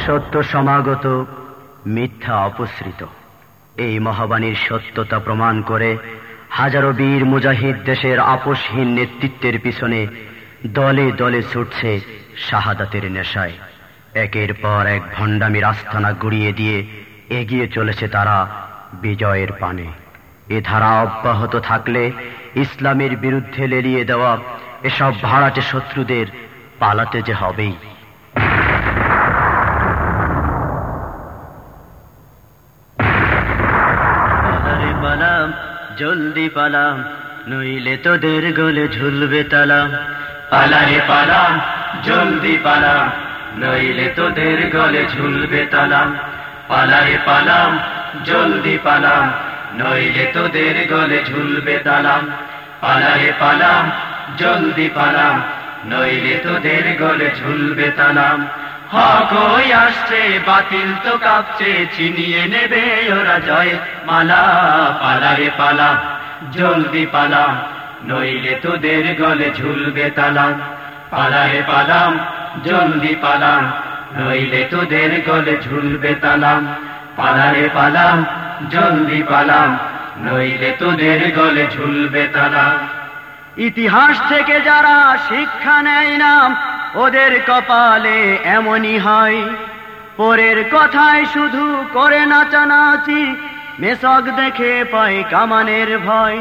সত্য সমাগত, মিথ্যা অপসৃত। এই মহাবাণীর সত্যতা প্রমাণ করে হাজারো বীর মুজাহিদ দেশের আপোষহীন নেতৃত্বের পিছনে দলে দলে ছুটছে শাহাদাতের নেশায়। একের পর এক ভণ্ডামির আস্তানা গুড়িয়ে দিয়ে এগিয়ে চলেছে তারা বিজয়ের পানে। এ ধারা অব্যাহত থাকলে ইসলামের বিরুদ্ধে লেলিয়ে দেওয়া এসব ভাড়াটে শত্রুদের পালাতে যে হবেই। পালাম, জলদি পালাম, নইলে তোদের গলে ঝুলবে তালা। পালারে পালাম, জলদি পালাম, নইলে তোদের গলে ঝুলবে তালা। পালারে পালাম, জলদি পালাম, নইলে তোদের গলে ঝুলবে তালা। পালারে পালাম, জলদি পালাম, নইলে তোদের গলে ঝুলবে তালা। হক হই আসছে, বাতিল তো কাঁপছে, ছিনিয়ে নেবে ওরা জয় মালা। পালারে পালাম, জলদি পালাম, নইলে তোদের গলে ঝুলবে তালা। পালারে পালাম, জলদি পালাম, নইলে তোদের গলে ঝুলবে তালা। পালারে পালাম, জলদি পালাম, নইলে তোদের গলে ঝুলবে তালা। ইতিহাস থেকে যারা শিক্ষা নেয় না, ওদের কপালে এমনই হয়। পরের কথায় শুধু করে নাচানাচি, মেসক দেখে পায় কামানের ভয়।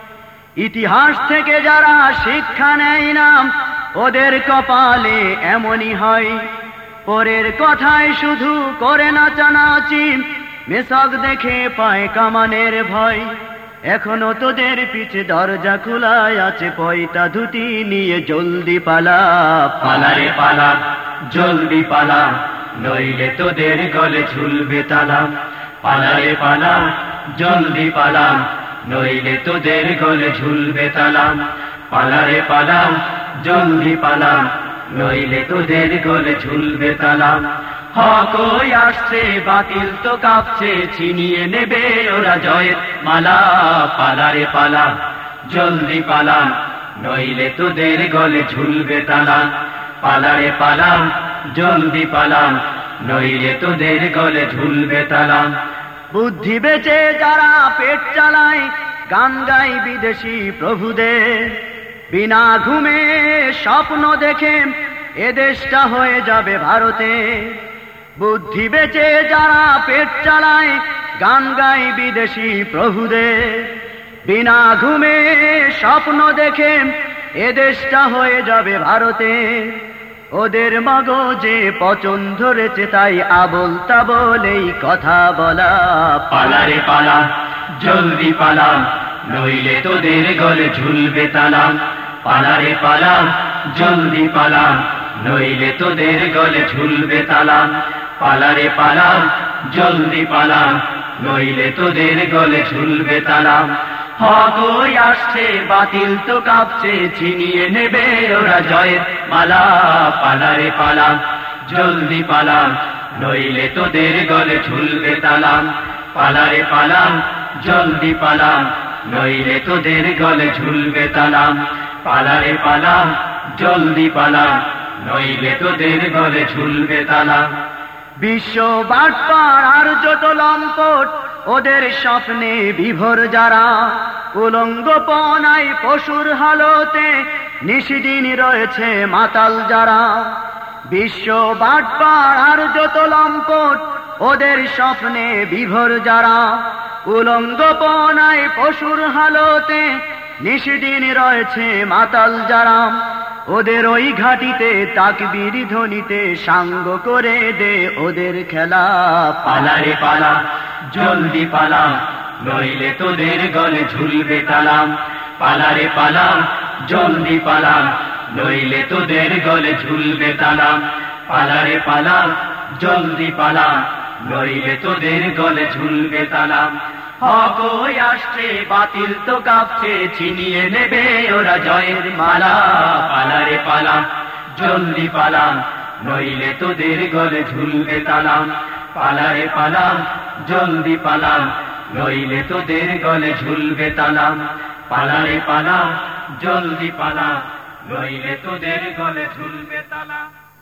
ইতিহাস থেকে যারা শিক্ষা নেয় না, ওদের কপালে এমনই হয়। পরের কথায় শুধু করে নাচানাচি, মেসক দেখে পায় কামানের ভয়। এখনো তোদের পিছে দরজা খোলাই আছে, পয়তা ধুতি নিয়ে জলদি পালা। পালারে পালা, জলদি পালা, নইলে তোদের গলে ঝুলবে তালা। পালারে পালা, জলদি পালা, নইলে তোদের গলে ঝুলবে তালা। পালারে পালা, জলদি পালা, নইলে তোদের গলে ঝুলবে তালা। হক হই আসছে, বাতিল তো কাঁপছে, ছিনিয়ে নেবে ওরা জয়ের মালা। পালারে পালা, জলদি পালা, নইলে তোদের গলে ঝুলবে তালা। পালারে পালা, জলদি পালা, নইলে তোদের গলে ঝুলবে তালা। বুদ্ধি বেচে যারা পেট চালায়, গান গাই বিদেশি প্রভুদের। বিনা ঘুমে স্বপ্ন দেখে এ দেশটা হয়ে যাবে ভারতে। বুদ্ধি বেচে যারা পেট চালায়, গান গাই বিদেশি প্রভুদের। বিনা ঘুমে স্বপ্ন দেখে এ দেশটা হয়ে যাবে ভারতে। ওদের মগজে পচন ধরেছে, তাই আবোল তাবোল এই কথা বলা। পালারে পালা, জলদি পালা, নইলে তোদের গলে ঝুলবে তালা। পালারে পালা, জলদি পালা, নইলে তোদের গলে ঝুলবে তালা। পালারে পালা, জলদি পালা, নইলে তোদের গলে ঝুলবে তালা। হক হই আসছে, বাতিল তো কাঁপছে, ছিনিয়ে নেবে ওরা জয়ের মালা। পালারে পালা, জলদি পালা, নইলে তোদের গলে ঝুলবে তালা। পালারে পালা, জলদি পালা, নইলে তোদের গলে ঝুলবে তালা। পালারে পালা, জলদি পালা, নইলে তোদের গলে ঝুলবে তালা। বিশ্ব বাটপার আর যত লম্পট, ওদের স্বপ্নে বিভোর যারা। উলঙ্গপনায় পশুর হালতে নিশিদিন রয়েছে মাতাল যারা। বিশ্ব বাটপার আর যত লম্পট, ওদের স্বপ্নে বিভোর যারা। উলঙ্গপনায় পশুর হালতে নিশিদিন রয়েছে মাতাল যারা। ওদের ওই ঘাটিতে তাকবীর ধ্বনিতে সাঙ্গ করে দে ওদের খেলা। পালারে পালা, জলদি পালা, নইলে তোদের গলে ঝুলবে তালা। পালারে পালা, জলদি পালা, নইলে তোদের গলে ঝুলবে তালা। পালারে পালা, জলদি পালা, নইলে তোদের গলে ঝুলবে তালা। হক হই আসছে, বাতিল তো কাঁপছে, ছিনিয়ে নেবে ওরা জয়ের মালা। পালারে পালা, জলদি পালা, নইলে তোদের গলে ঝুলবে তালা। পালারে পালা, জলদি পালা, নইলে তোদের গলে ঝুলবে তালা। পালারে পালা, জলদি পালা, নইলে তোদের গলে ঝুলবে তালা।